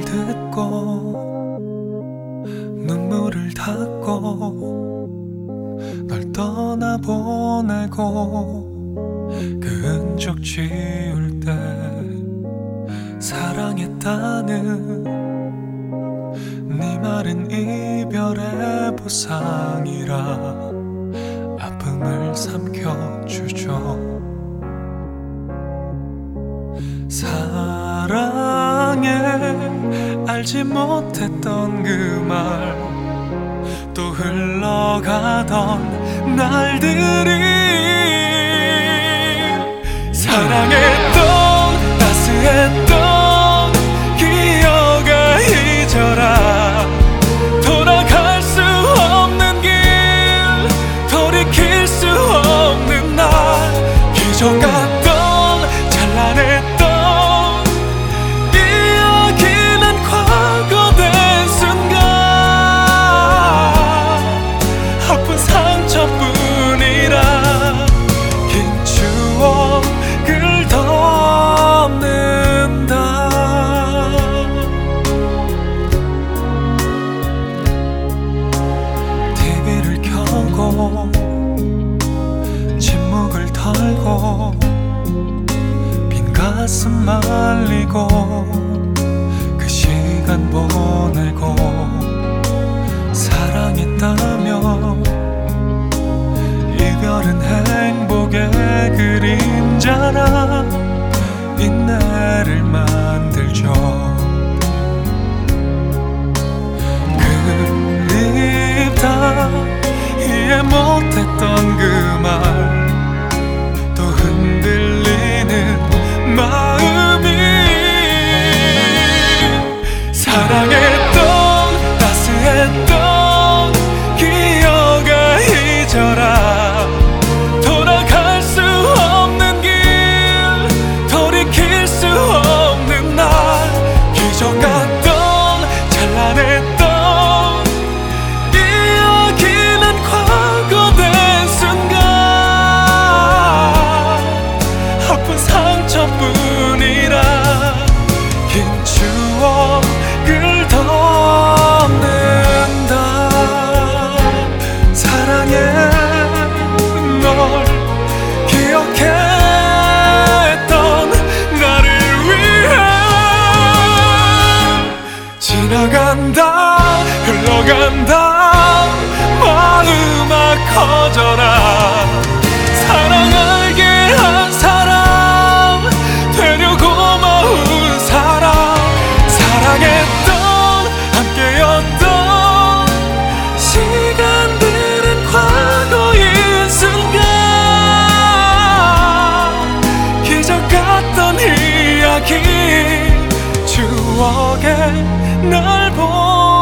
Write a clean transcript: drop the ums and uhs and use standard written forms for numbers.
듣고 눈물을 닦고 널 떠나보내고 그 흔적 지울 때 사랑했다는 네 말은 이별의 보상이라 아픔을 삼켜주죠. 사랑해 알지 못했던 그 말 또 흘러가던 날들이 사랑했던 따스했던 기억아 잊어라. 돌아갈 수 없는 길 돌이킬 수 없는 날 기적 같던 찬란했던 이야기는 과거된 순간 아픈 상처뿐이라 긴 추억을 덮는다. TV를 켜고 침묵을 털고 빈 가슴 말리고 그 시간 보내고 사랑했다며 이별은 행복의 그림자라 인내를 만들죠. 그립다 이해 못했던 그 말 또 흔들리는 마음이 사랑했던 따스했던 기억아 잊어라. 돌아갈 수 없는 길 돌이킬 수 없는 날 기적 같던 찬란했던 이야기는 과거된 순간 아픈 상처뿐이라 긴 추억을 덮는다. 사랑해 널 기억했던 나를 위해 지나간다 흘러간다 마음아 커져라. 사랑 알게 한 사람 되려 고마운 사람 사랑했던 함께였던 시간들은 과거인 순간 기적 같던 이야기 추억에 날 보